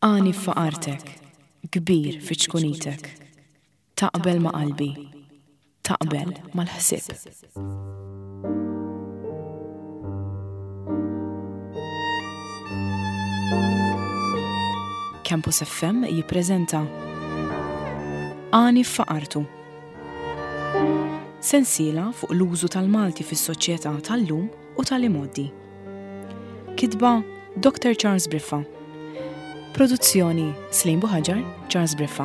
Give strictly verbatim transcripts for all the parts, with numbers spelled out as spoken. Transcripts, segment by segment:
Għani f'faqartek, kbir fi ċkunitek, taqbel ma' qalbi, taqbel mal-ħsieb. Campus F M jippreżenta Għani f'faqartu. Sensiela fuq l-użu tal-Malti fis-soċjetà tal-lum u tal-imoddi. Kitba doktor Charles Briffa. Produzzjoni Slim Buħaġar, Charles Briffa.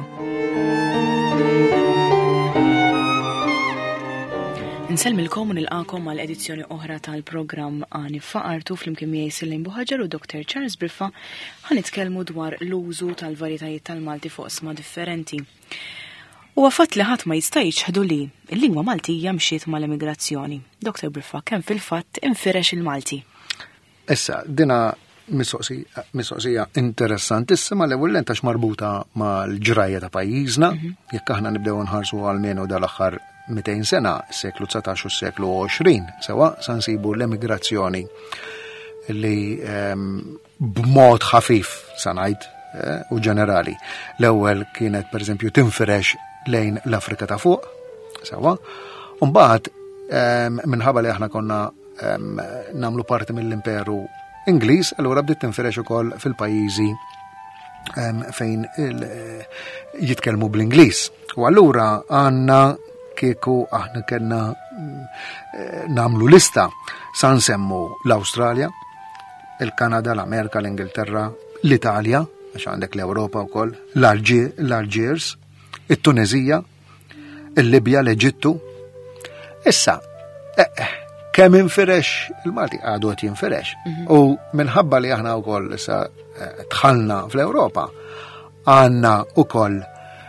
Nselmilkom u nilqakom għal edizzjoni oħra tal-programm Għani f'faqartu fl-imkien miegħi Slim Buħaġar u doktor Charles Briffa ħanitkellmu dwar l-użu tal-varjetajiet tal-Malti fuq isma differenti. U għafat li ħadd ma jista' jiġħadu li l-lingwa Maltija mxiet mal-immigrazzjoni. doktor Briffa, kemm fil-fatt infirex il-Malti? Issa, dina mistoqsija interessantissima l-ewwel lentax marbuta mal-ġrajja ta' pajjiżna, jekk aħna nibdew nħarsu għalmenu dal-aħħar mitejn sena, s-seklu tsatax u s-seklu għoxrin, sewa sa nsibu l-emigrazzjoni li b'mod ħafif sa ngħid u ġenerali. L-ewwel kienet pereżempju tinfirex lejn l-Afrika ta' fuq, sewa, u mbagħad minħabba li aħna konna nagħmlu parti mill-Imperu Ingliż, allura bdiet tinfirex ukoll fil-pajjiżi fejn jitkellmu bl-Ingliż. U allura għandna kieku aħna kellna nagħmlu lista sa nsemmu l-Awstralja, il-Kanada, l-Amerika, l-Ingilterra, l-Italja, għax għandek l-Ewropa wkoll, l-Alġiers, it-Tunezija, il-Libja, l-Eġittu. Issa, kemm infirex il-Malti għadu qed jinfirex. U minħabba li aħna wkoll issa dħalna fl-Ewropa, għandna wkoll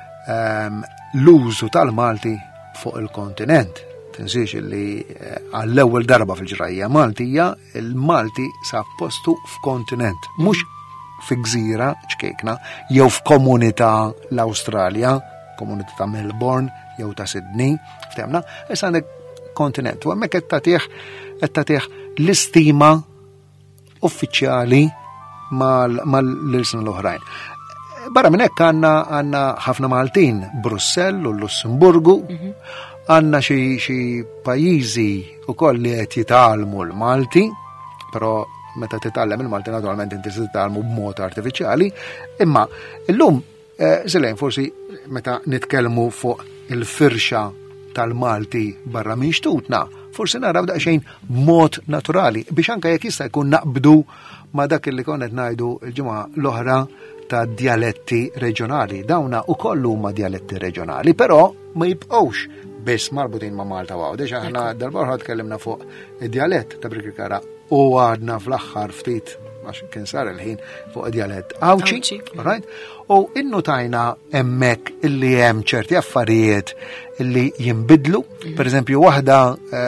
l-użu tal-Malti fuq il-kontinent. Tinsiex li għall-ewwel darba fil-ġrajja Maltija, il-Malti sa postu f'kontinent, mhux fi gżira ċkejkna, jew f'komunità l-Awstralja, komunità ta' Melbourne, jew ta' Sydney, ftemna, issa għandek kontinent. U għemmek qed tagħtih l-istima uffiċjali mal-lisna l-oħrajn. Barra minn hekk għandna ħafna Maltin, Brussell u Lussemburgu, għandna xi pajjiżi wkoll li qed jitgħallmu l-Malti, però meta titgħallem il-Malti naturalment inti se titgħallmu b'mod artifiċjali, imma illum żelejn forsi meta nitkellmu fuq il-firxa tal-Malti barra minn xtutna, forsi naraw daqsxejn mod naturali, biex anke jekk jista' jkun naqbdu ma' dak li konet ngħidu l-ġimgħa l-oħra ta' dialetti reġjonali. Dawna ukoll huma dialetti reġjonali, però ma jibqgħux biss marbutin ma' Malta waw. Dex aħna dal-borħa tkellimna fuq id-dialett ta' Brikikara u għadna fl-aħħar ftit għax kien sar il-ħin fuq id-dialett Awċi, right? U innotajna hemmhekk illi hemm ċerti affarijiet illi jinbidlu, per eżempju waħda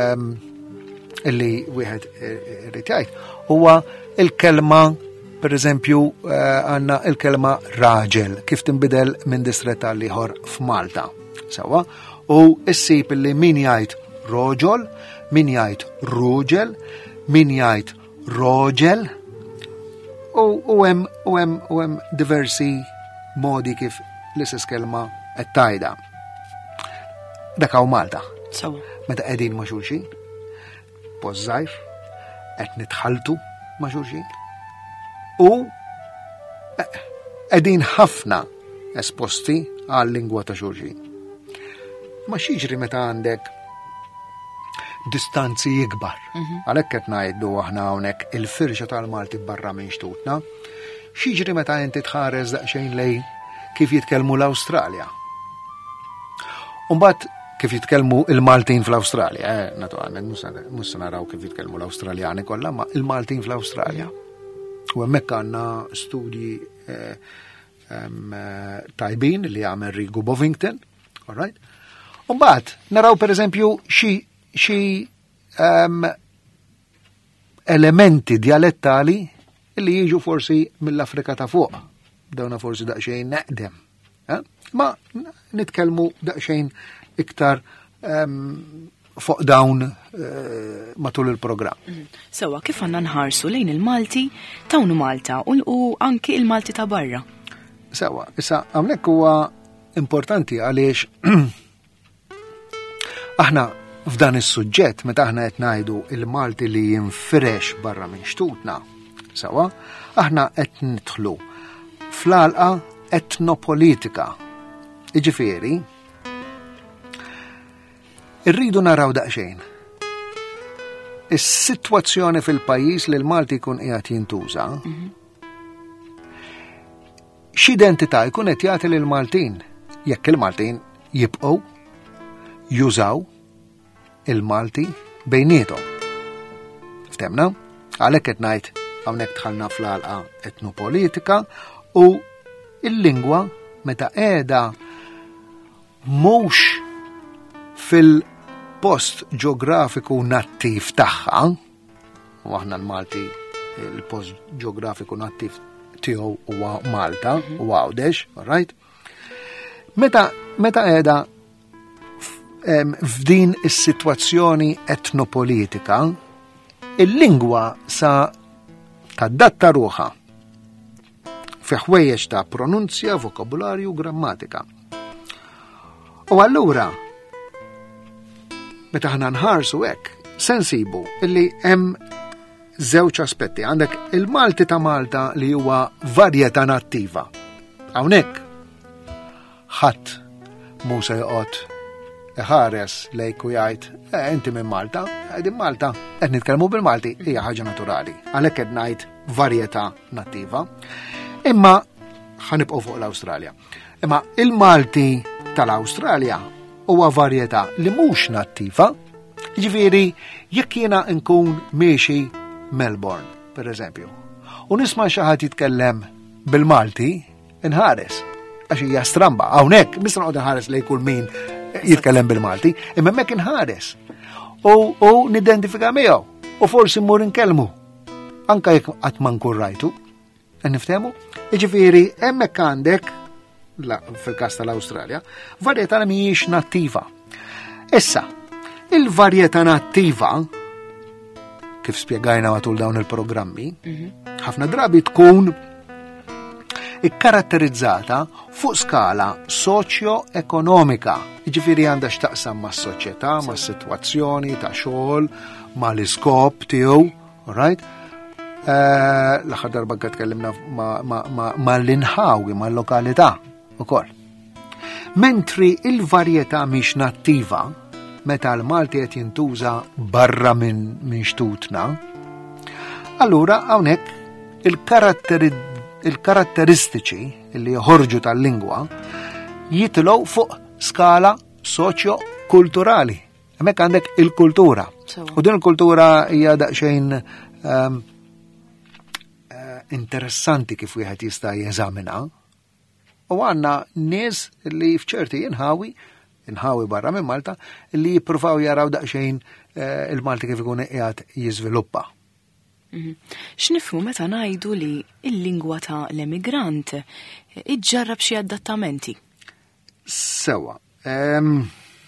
illi wieħed irid jgħid huwa il-kelma, per eżempju għandna il-kelma raġel kif tinbidel minn distret għal ieħor f'Malta. Sewwa, u issib illi min jgħid roġol, min jgħid ruġel, min jgħid roġel, u hemm u hemm u hemm diversi modi kif l-istess kelma qed tajda. Dak hawn Malta. Sewa. Meta qegħdin ma' xulxin, post żgħir, qed nitħalltu ma' xulxin. U qegħdin ħafna esposti għal-lingwa ta' xulxin. Ma xiġri meta għandek distanzi ikbar. Għalhekk qed ngħidu aħna hawnhekk il-firxa tal-Malti barra minn xtutna. Xiġri meta inti tħares daqsxejn lej kif jitkellmu l-Awstralja. Mbagħad kif jitkellmu il-Maltin fl-Awstralja, eh, naturalment mhux se naraw kif jitkellmu l-Awstraljani kollha, ma il-Maltin fl-Awstralja. U hemmhekk għandna studji eh, um, tajbin li għamel Rigu Bovington, all right? Mbagħad naraw pereżempju xi xi um, elementi dialettali li jiġu forsi mill-Afrika ta' fuq. Dawna forsi daqsxejn neqdem. Eh? Ma nitkellmu daqsxejn iktar um, fuq dawn uh, matul il-programm. Sewa, kif għandna nħarsu lejn il-Malti ta' Malta u anki il-Malti ta' barra? Sewa, issa hawnhekk huwa importanti għaliex aħna f'dan is-suġġett meta aħna qed ngħidu il-Malti li jinfirex barra minn xtutna, sewa, aħna qed nidħlu fl-għalqa etnopolitika. Jiġifieri, irridu naraw daqsxejn. Is-sitwazzjoni fil-pajjiż li l-Malti jkun qiegħed jintuża, x'identità jkun qed jagħti lill-Maltin jekk il-Maltin jibqgħu jużaw il-Malti bejniethom. Ftemna? Għalhekk qed ngħid hawnhekk dħalna fl-għalqa etnopolitika u il-lingwa meta qiegħda mhux fil-post ġeografiku nattiv tagħha, u aħna l-Malti il-post ġeografiku nattiv tiegħu huwa Malta u Għawdex, all right? Meta meta qiegħda f'din is-sitwazzjoni etnopolitika, il-lingwa sa tadatta ruħha fi ħwejjeġ ta' pronunzja, vokabularju, grammatika. U allura meta ħna nħarsu hekk, se nsibu illi hemm żewġ aspetti. Għandek il-Malti ta' Malta li huwa varjetà nattiva. Hawnhekk ħadd mhu se joqgħod iħares lejk u jgħid, eh, inti minn Malta, qegħdin Malta, qed nitkellmu bil-Malti, hija ħaġa naturali. Għalhekk qed ngħid varjetà nattiva. Imma ħanibqgħu fuq l-Awstralja. Imma il-Malti tal-Awstralja huwa varjetà li mhux nattiva. Ġifieri jekk jiena nkun miexi Melbourne, per eżempju, u nisma' xi ħadd jitkellem bil-Malti, inħares għax hija stramba. Hawnhekk mista noqgħod inħares lejn kull min jitkellem bil-Malti, imma hemmhekk inħares. U u nidentifika miegħu u forsi mmur inkellmu anke jekk qatt ma nkun rajtu. Niftehmu? Jiġifieri hemmhekk għandek fil-każ tal-Awstralja varjetà li mhijiex nattiva. Issa, il-varjetà nattiva kif spjegajna matul dawn il-programmi, ħafna drabi tkun ikkaratterizzata fuq skala soċjo-ekonomika. Jiġifieri għandha x'taqsam mas-soċjetà, mas-sitwazzjoni ta' xogħol, mal-iskop tiegħu, all right? L-aħħar darba qed tkellimna mal-inħawi, mal-lokalità ukoll. Mentri il-varjetà mhix nattiva, meta l-Malti qed jintuża barra minn min xtutna, allura hawnhekk il-karatteristiċi li joħorġu tal-lingwa jitilgħu fuq skala soċjo-kulturali. Hemmhekk għandek il-kultura. U din il-kultura hija daqsxejn um, uh, interessanti kif wieħed jista' jeżamina. U għandna nies li f'ċerti jinħawi inħawi barra minn Malta li jippruvaw jaraw daqsxejn uh, il-Malti kif ikun qiegħed jiżviluppa. X'nifhmu meta ngħidu li l-lingwa ta' l-emigrant iġġarrab xi adattamenti? Sewa. Um,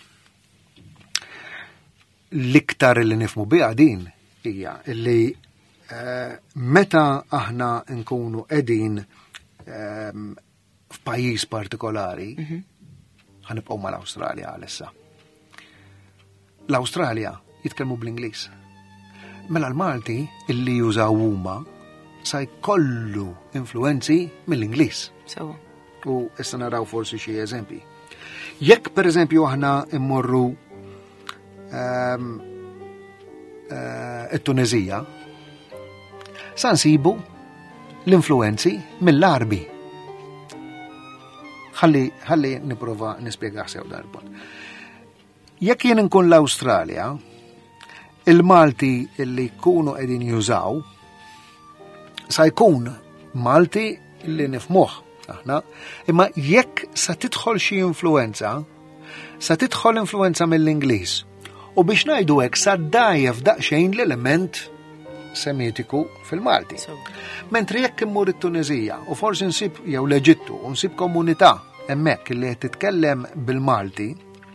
l-iktar li nifhmu biha din hija li uh, meta aħna nkunu qegħdin um, f'pajjiż partikolari, ħanibqgħu mal-Awstralja għalissa. L-Awstralja jitkellmu bl-Ingliż. Mela l-Malti illi jużaw huma sa jkollu influenzi mill-Ingliż. So. U issa naraw forsi xi eżempji. Jekk pereżempju aħna immorru um, uh, it-Tunezija, sa nsibu l-influenzi mill-Arbi. Ħalli ħalli nipprova nispjega sew dan il-punt. Jekk jien nkun l-Awstralja, il-Malti illi jkunu qegħdin jużaw sa jkun Malti illi nifhmuh aħna, imma jekk sa tidħol xi influenza, sa tidħol influenza mill-Ingliż. U biex ngħidu hekk sa ddajjef daqsxejn l-element semitiku fil-Malti. So. Mentri jekk immur it-Tunezija u forsi nsib jew l-Eġittu u nsib komunità hemmhekk li qed titkellem bil-Malti,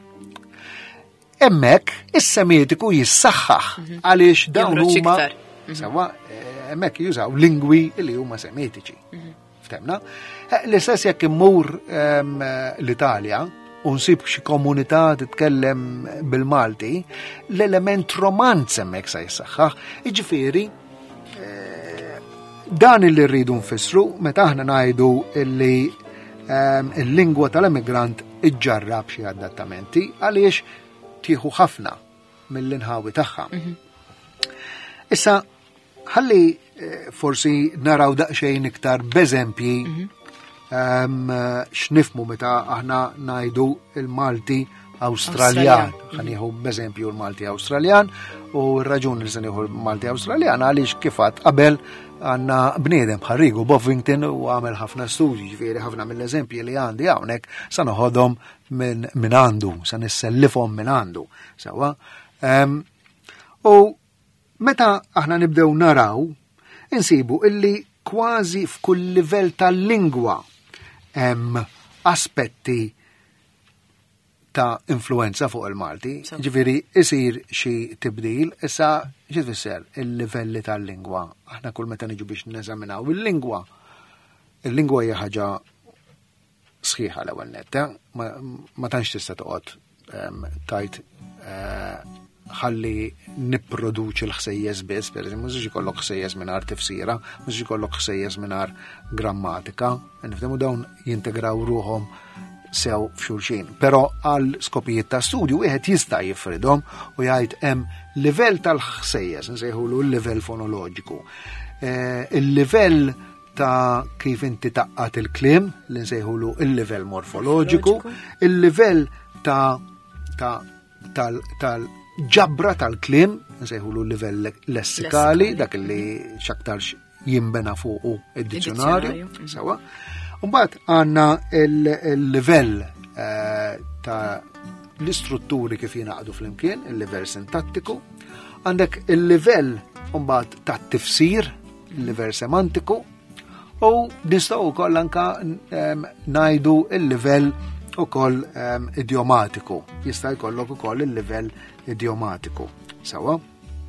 hemmhekk is-semitiku jissaħħaħ għaliex dawn huma sewa hemmhekk jużaw lingwi li huma semitiċi. Ftemna? L-istess jekk immur l-Italja u nsib xi komunità titkellem bil-Malti, l-element romanz hemmhekk se jissaħħaħ. Jiġifieri dan illi rridu nfissru meta aħna ngħidu illi il-lingwa tal-immigrant iġġarrab xi adattamenti għaliex tieħu ħafna mill-inħawi tagħha. Issa ħalli forsi naraw daqsxejn iktar b'eżempji x'nifmu meta aħna ngħidu il-Malti Awstraljan. Ħanieħu b'eżempju l-Malti Awstraljan u r-raġuni li se nieħu l-Malti Awstraljan għaliex kif għadd qabel għandna bniedem bħal Bovington u għamel ħafna studji, ġifieri ħafna mill-eżempji li għandi hawnhekk sa noħodhom minn min għandu, sa nissellifhom minn għandu. Sewa. U meta aħna nibdew naraw, insibu illi kważi f'kull livell tal-lingwa hemm aspetti ta' influenza fuq il-Malti, ġifieri isir xi tibdil, issa xi tfisser il-livelli tal-lingwa. Aħna kull meta niġu biex neżaminaw il-lingwa. Il-lingwa hija ħaġa sħiħa l-ewwel nett, ma tantx tista' toqgħod tajt ħalli nipproduċi l-ħsejjes biss, pereżempju, mhux ikollok ħsejjes mingħajr tifsira, mhux ikollok ħsejjes mingħajr grammatika, niftehmu dawn jintegraw ruhom sew f'xulxin. Però għal skopijiet ta' studju wieħed jista' jifridhom u jgħid hemm livell tal-ħsejjes, nsejħulu l-livell fonoloġiku. Il-livell ta' kif inti taqqat il-kliem, li nsejħulu il-livell morfoloġiku, il-livell ta' tal tal-ġabra tal-kliem, nsejħulu l-livell lessikali, dak li xaktarx jimbena fuqu id-dizzjonarju. Sewa. Mbagħad għandna il-livell ta' l-istrutturi kif jingħaqdu flimkien, il-livell sintattiku, għandek il-livell mbagħad ta' tifsir, il-livell semantiku, u nistgħu wkoll anke ngħidu il-livell ukoll idiomatiku. Jista' jkollok ukoll il-livell idiomatiku. Sewa.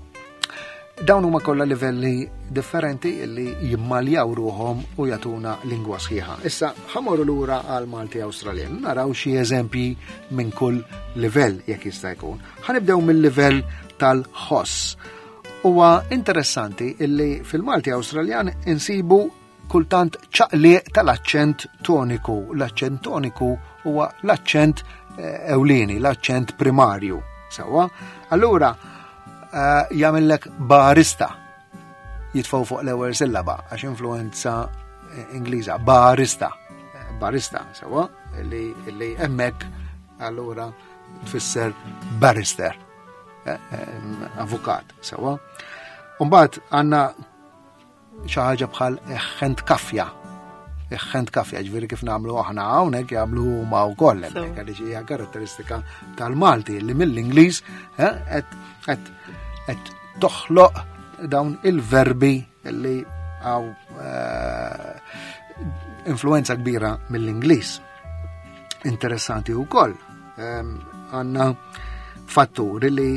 Dawn huma kollha livelli differenti li jimmaljaw ruhom u jagħtuna lingwa sħiħa. Issa ħamorru lura għal Malti Awstraljan, naraw xi eżempji minn kull livell jekk jista' jkun. Ħanibdew mill-livell tal-ħoss. Huwa interessanti illi fil-Malti Awstraljan insibu kultant ċaqliq tal-aċċent toniku. L-aċċent toniku huwa l-aċċent ewlieni, l-aċċent primarju. Sewwa? Allura Uh, jagħmellek barista jitfgħu fuq l-ewwel sillaba għax influenza Ingliża barista barista sewa li li hemmhekk allura tfisser barrister eh, eh, avukat sewa. Mbagħad għandna xi ħaġa bħal eħħent kaffja eħħent kaffja ġifieri kif nagħmlu aħna hawnhekk jagħmlu huma wkoll hemmhekk għaliex hija karatteristika tal-Malti li mill-Ingliż qed qed qed toħloq dawn il-verbi li għaw uh, influenza kbira mill-Ingliż. Interessanti wkoll. Għandna um, fatturi li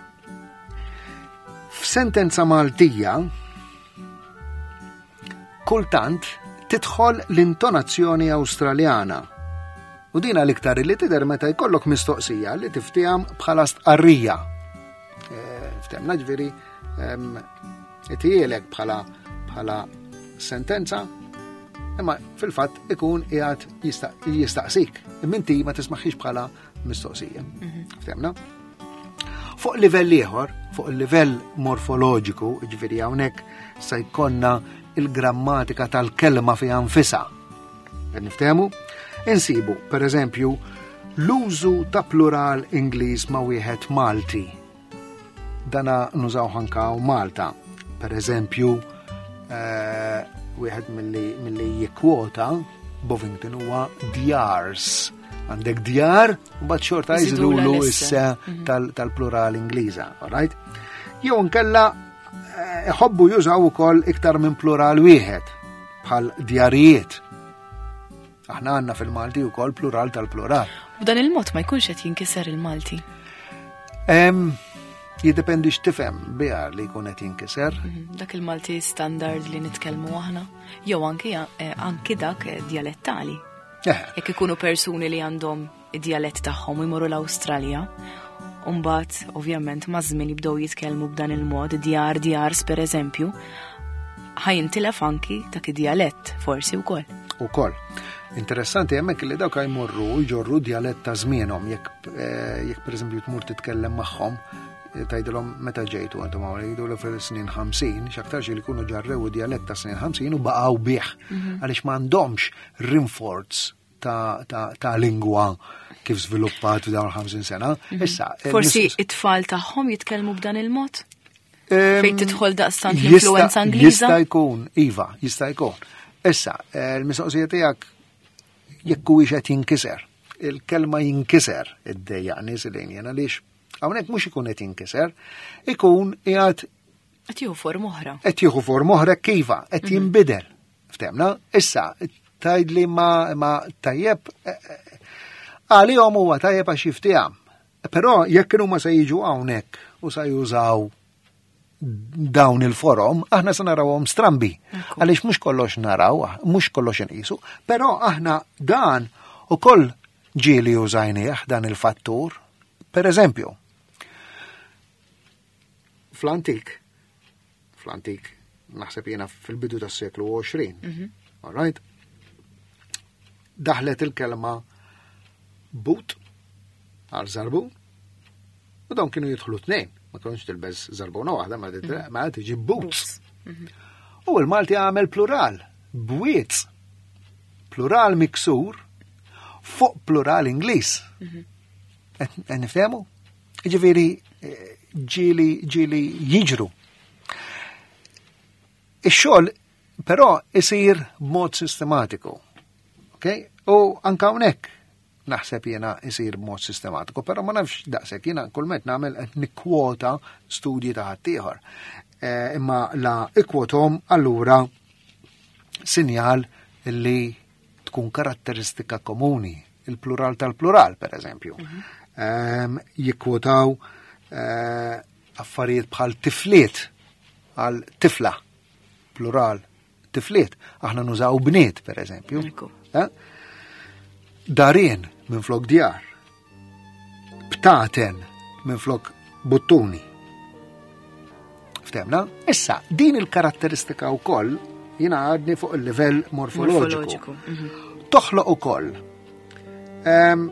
f'sentenza Maltija kultant tidħol l-intonazzjoni Awstraljana. U dina l-iktar li tidher meta jkollok mistoqsija li tiftihom bħala stqarrija. Ftemna ġveri itijelek bħala bħala sentenza, imma fil-fatt ikun qiegħed jistaqsik. Minti ma tismaħħix bħala mistoqsija. Ftemna? Fuq livell ieħor, fuq il-livell morfoloġiku, ġveri hawnhekk se jkollna il-grammatika tal-kelma fiha nfisha. Niftehmu? Insibu, per eżempju, l-użu ta' plural Ingliż ma' wieħed Malti. Dana nużaw ħanka u Malta. Per eżempju, uh, wieħed milli jikkwota Bovington huwa djars. Għandek djar, u bad xorta jżidulu issa tal-plural Ingliża, all right? Jew nkella ħobbu jużaw ukoll iktar minn plural wieħed bħal djarijiet. Aħna għandna fil-Malti wkoll plural tal-plural. U dan il-mod ma jkunx qed jinkiser il-Malti. Um, jiddependi x'tifhem biha li jkun qed jinkiser. Dak il-Malti standard li nitkellmu aħna, jew anki anki dak dialettali. Jekk ikunu persuni li għandhom id-dialett tagħhom jmorru l-Awstralja, u mbagħad ovvjament ma' żmien jibdew jitkellmu b'dan il-mod, djar djars pereżempju, ħajintilef anki dak id-dialett forsi wkoll. Ukoll. Interessanti hemmhekk li dawk jmorru jġorru dialett ta' żmienhom jekk jekk pereżempju tmur titkellem magħhom tgħidilhom meta ġejtu intom hawn jgħidulu fil-snin ħamsin x'aktarx li jkunu ġarrew dialett ta' snin ħamsin u baqgħu bih għaliex m'għandhomx rinforz ta' ta' lingwa kif żviluppat f'dawn ħamsin sena. Issa forsi it-tfal tagħhom jitkellmu b'dan il-mod? Fejn tidħol daqstant l-influenza Ingliża? Jista' jkun, iva, jista' jkun. Issa, l-mistoqsija tiegħek jekk huwiex qed jinkiser. Il-kelma jinkiser id-dejjaqni silejn għaliex hawnhekk mhux ikun qed jinkiser, ikun qiegħed qed jieħu form oħra. Qed jieħu form oħra kejfa, qed jinbidel. Ftemna? Issa tgħidli ma ma tajjeb għalihom huwa tajjeb għax jiftihom. Però jekk kienu ma se jiġu hawnhekk u se jużaw dawn il-forom, aħna se narawhom strambi. Għaliex mhux kollox naraw, mhux kollox inqisu, però aħna dan ukoll ġieli użajnieh dan il-fattur. Per eżempju, fl-antik, fl-antik, naħseb jiena fil-bidu tas-seklu għoxrin, all right? Daħlet il-kelma boot għal zarbun, u dawn kienu jidħlu tnejn. Ma konx tilbes zarbuna waħda, ma tiġi boots. U l-Malti għamel plural, bwiets. Plural miksur fuq plural Ingliż. Nifhemu? Ġifieri ġieli ġieli jiġru. Ix-xogħol però isir b'mod sistematiku. Okay? U anke hawnhekk naħseb jena isir b'mod sistematiku, però ma nafx daqshekk jiena kull met nagħmel qed nikkwota studji ta' ħaddieħor. Imma la ikkwotom allura sinjal li tkun karatteristika komuni, il-plural tal-plural pereżempju. Jikkwotaw affarijiet bħal tifliet għal tifla, plural tifliet. Aħna nużaw bniet pereżempju. Darien minn flok djar, ptaten minn flok buttuni. Ftemna? Issa, din il-karatteristika wkoll jiena għadni fuq il-livell morfoloġiku. Toħloq ukoll um,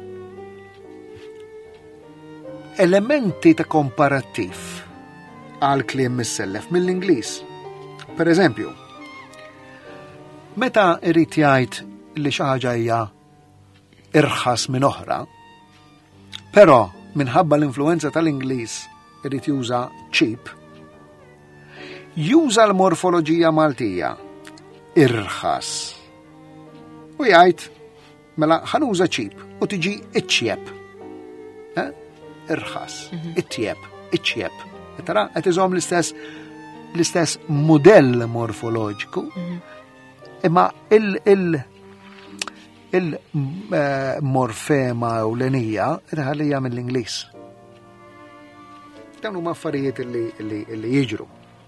elementi ta' komparattiv għal kliem missellef mill-Ingliż. Per eżempju, meta irid jgħid li xi ħaġa hija irħas minn oħra, però minħabba l-influenza tal-Ingliż irid juża cheap, juża l-morfoloġija Maltija irħas. U jgħid mela ħanuża cheap u tiġi iċċjeb. Irħas, ittjeb, iċċjeb. Tara qed iżomm l-istess l-istess modell morfoloġiku, imma il- il- il-morfema u l-enija ħallija mill-Ingliż. Dan huma affarijiet li jiġru.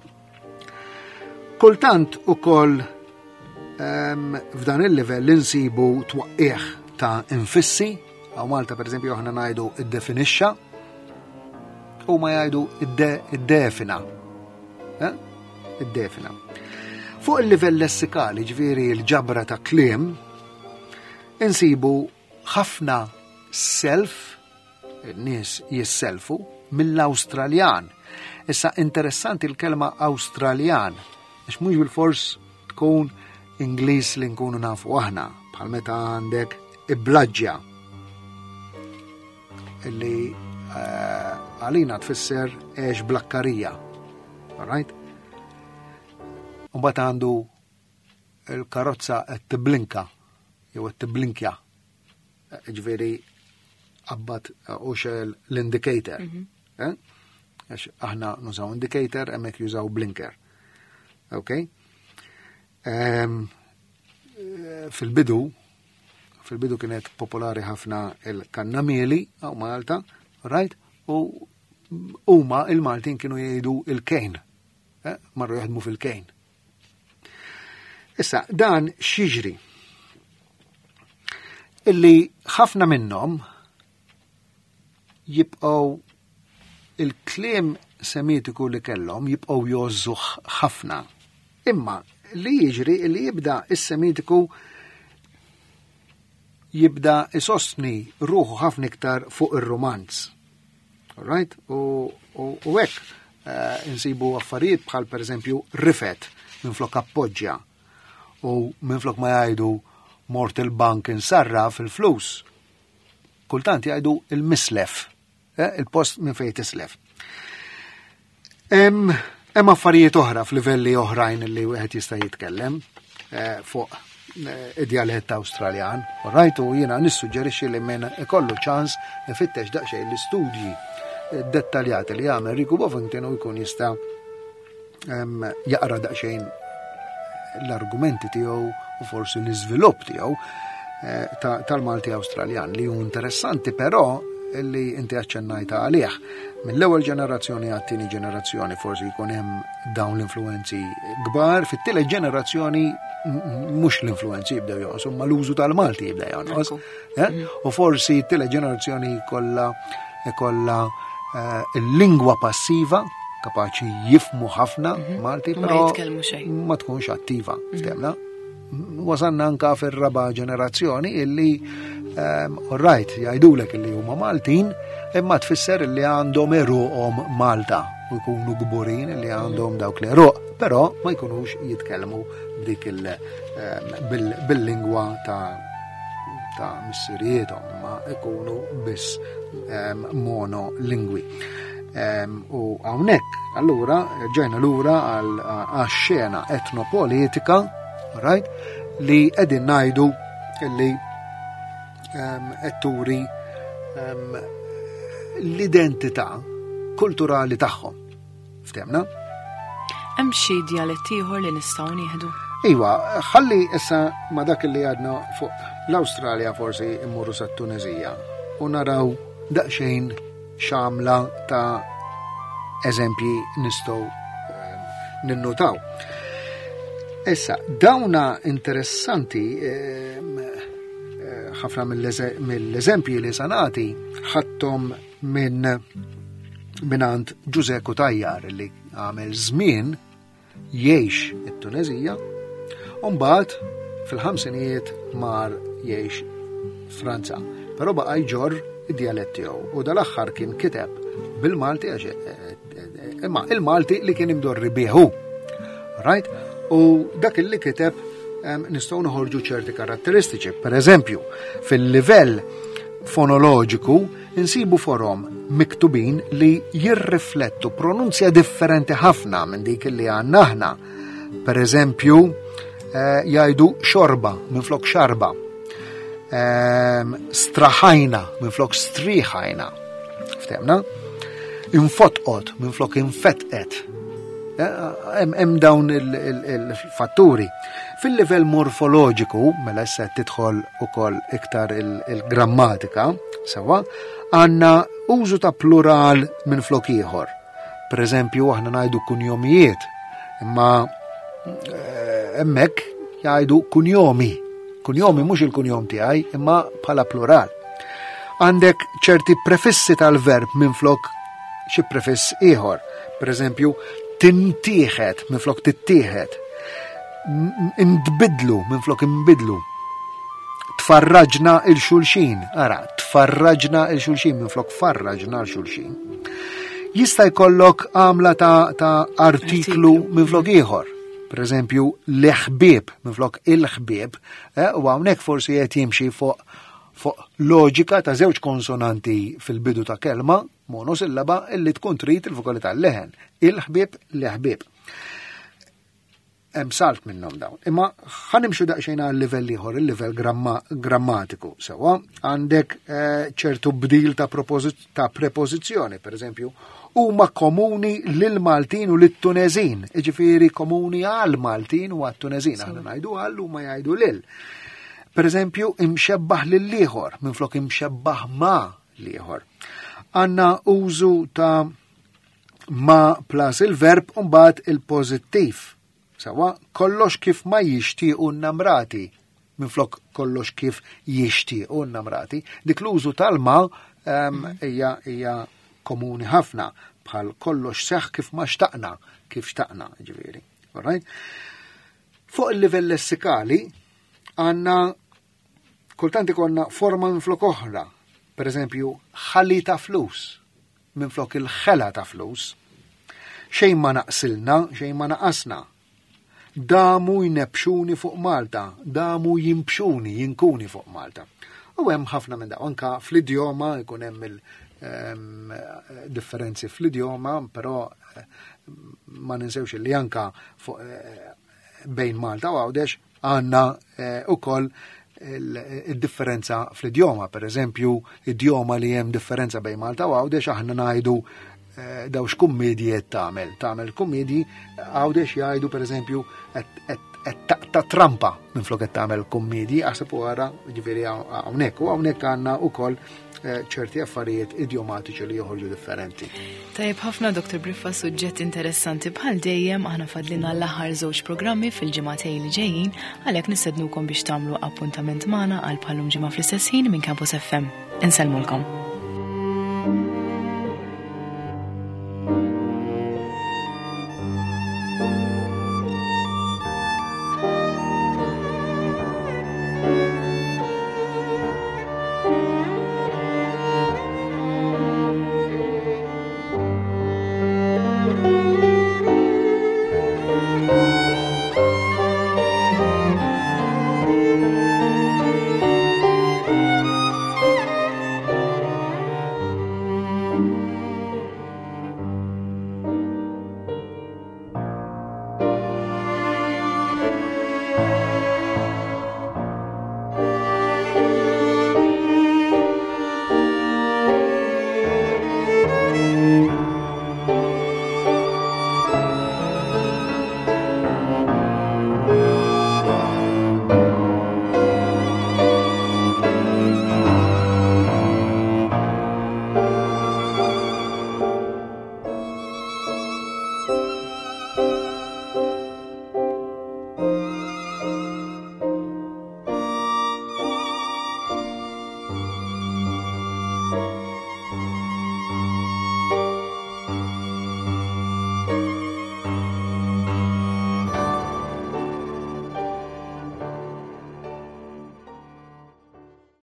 Kultant ukoll f'dan il-livell insibu twaqqih ta' infissi, għaw Malta per eżempju aħna ngħidu id-definixxa u ma jgħidu id-defina. Id-defina. Fuq il-livell lessikali, ġifieri l-ġabra ta' kliem, insibu ħafna self, n-nies jisselfu, mill-Awstraljan. Issa interessanti l-kelma Awstraljan, għax mhux bil-fors tkun Ingliż li nkunu nafu aħna, bħal meta għandek iblaġġja illi għalina tfisser eħx blakkarija. All right? Mbagħad għandu il-karozza qed tiblinka jew qed tiblinkja. Ġifieri qabad u xel l-indicator. Għax aħna nużaw indicator, hemmhekk jużaw blinker. Okay? Fil-bidu fil-bidu kienet popolari ħafna il-kannamieli għaw Malta, right? U huma il-Maltin kienu jgħidu il-kejn, eh? marru jaħdmu fil-kejn. Issa, dan xiġri illi ħafna minnhom jibqgħu il-kliem semitiku li kellhom jibqgħu jożżu ħafna. Imma li jiġri illi jibda is-semitiku jibda isostni ruħu ħafna iktar fuq ir-romanz. All right? U u hekk uh, insibu affarijiet bħal pereżempju rifet minflok appoġġja u minflok ma jgħidu mort il-bank insarra fil-flus. Kultant jgħidu il-mislef, eh? il-post minn fejn tislef. Hemm hemm affarijiet oħra f'livelli oħrajn li wieħed jista' jitkellem eh, fuq id-dialett Awstraljan, rajtu jiena nissuġġerixxi li min ikollu ċans ifittex daqsxejn l-istudji dettaljati li jagħmel Riku Bovington u jkun jista' jaqra daqsxejn l-argumenti tiegħu u forsi l-iżvilupp tiegħu tal-Malti Awstraljan li hu interessanti però li inti aċċennajta għalih. Mill-ewwel ġenerazzjoni għat-tieni ġenerazzjoni forsi jkun hemm dawn l-influenzi kbar, fit-tielet ġenerazzjoni mhux l-influenzi jibdew jonqos, ma l-użu tal-Malti jibda jonqos. U forsi t-tielet ġenerazzjoni kollha ikollha il-lingwa passiva kapaċi jifmu ħafna Malti, però ma tkunx attiva, ftemna. Wasanna anka fir-raba ġenerazzjoni illi orrajt jgħidulek illi huma Maltin imma tfisser illi għandhom eruqhom Malta u jkunu gburin illi għandhom dawk l-eruq, però ma jkunux jitkellmu dik bil-lingwa ta' ta' missirietom, ma jkunu biss monolingwi. U hawnhekk allura ġejna lura għax-xena etnopolitika, right, li qegħdin ngħidu li qed turi l-identità kulturali tagħhom. Ftemna? Hemm xi dialetti ieħor li nistgħu nieħdu? Iwa, ħalli issa ma dak li għadna fuq l-Awstralja forsi immorru sat-Tunezija u naraw daqsxejn xamla ta' eżempji nistgħu ninnutaw. Issa, dawna interessanti ħafna mill-eżempji li sanati ħadthom minn minant Giuseppe Tajjar li għamel żmien jgħix it-Tunezija u mbagħad fil-ħamsinijiet mar jgħix Franza. Però baqa' jġorr id-dialett tiegħu u dal-aħħar kien kiteb bil-Malti għax imma il-Malti li kien imdorri bieħu. Right? U dak li kiteb nistgħu noħorġu ċerti karatteristiċi. Per eżempju, fil-livell fonoloġiku insibu forom miktubin li jirriflettu pronunzja differenti ħafna minn dik li għandna aħna. Per eżempju, jgħidu xorba minn flok xarba, straħajna minn flok striħajna. Ftemna? Infotqot minn flok infetqet. Hemm dawn il-fatturi. Fil-livell morfoloġiku, mela issa tidħol ukoll iktar il-grammatika, sewa, għandna użu ta' plural minn flok ieħor. Per eżempju, aħna ngħidu kunjomijiet, imma hemmhekk jgħidu kunjomi. Kunjomi mhux il-kunjom tiegħi, imma bħala plural. Għandek ċerti prefissi tal-verb minn flok xi prefiss ieħor. Per eżempju, tintieħed minn flok tittieħed, indbidlu minn flok imbidlu, tfarraġna il-xulxin, ara, tfarraġna il-xulxin minn flok farraġna il-xulxin. Jista' jkollok għamla ta', ta artiklu minn flok ieħor, per eżempju l-ħbieb minn flok il-ħbieb, eh, u hawnhekk forsi qed jimxi fuq fuq loġika ta' żewġ konsonanti fil-bidu ta' kelma monosillaba illi tkun trid il-vokalità l-leħen. Il-ħbieb l-ħbieb. Hemm salt minnhom dawn. Imma ħanimxu daqsxejn għal livell ieħor, il-livell grammatiku. Sewa għandek ċertu bdil ta' ta' prepożizzjoni, pereżempju, huma komuni lil Maltin u lit-Tunezin, jiġifieri komuni għal Maltin u għat-Tunezin. Aħna ngħidu għal huma jgħidu lil. Per eżempju, imxebbaħ lill-ieħor, minflok imxebbaħ ma' l-ieħor. Għanna użu ta' ma plus il-verb u mbagħad il-pożittiv. Sawa kollox kif ma jixtiequ n-namrati minflok kollox kif jixtiequ n-namrati. Dik l-użu tal-ma hija hija komuni ħafna bħal kollox seħħ kif ma xtaqna, kif xtaqna, ġifieri. Alright? Fuq il-livell lessikali għandna kultant ikollna forma minflok oħra. Per eżempju, ħalli ta' flus minflok il-ħela ta' flus. Xejn ma naqsilna, xejn ma naqasna. Damu jnebxuni fuq Malta, damu jimbxuni, jinkuni fuq Malta. U hemm ħafna minn daw, anka fl-idjoma, jkun hemm il-differenzi um, fl-idjoma, però uh, ma ninsewx li anka fuq uh, bejn Malta u Għawdex għandna uh, ukoll il-differenza fl-idjoma. Per eżempju, idjoma li hemm differenza bejn Malta u Għawdex aħna ngħidu daw x'kummedji qed tagħmel. Tagħmel kummedji Għawdex jgħidu pereżempju ta' trampa minflok qed tagħmel kummedji għasab wara ġifieri hawnhekk u hawnhekk għandna wkoll ċerti affarijiet idiomatiċi li joħorġu differenti. Tajjeb ħafna Doktor Briffa, suġġett interessanti bħal dejjem aħna fadlina l-aħħar żewġ programmi fil-ġimgħatejn li ġejjin għalhekk nistednukom biex tagħmlu appuntament magħna għal bħalhom ġimgħa fl-istess ħin minn Campus F M. Insellmulkom.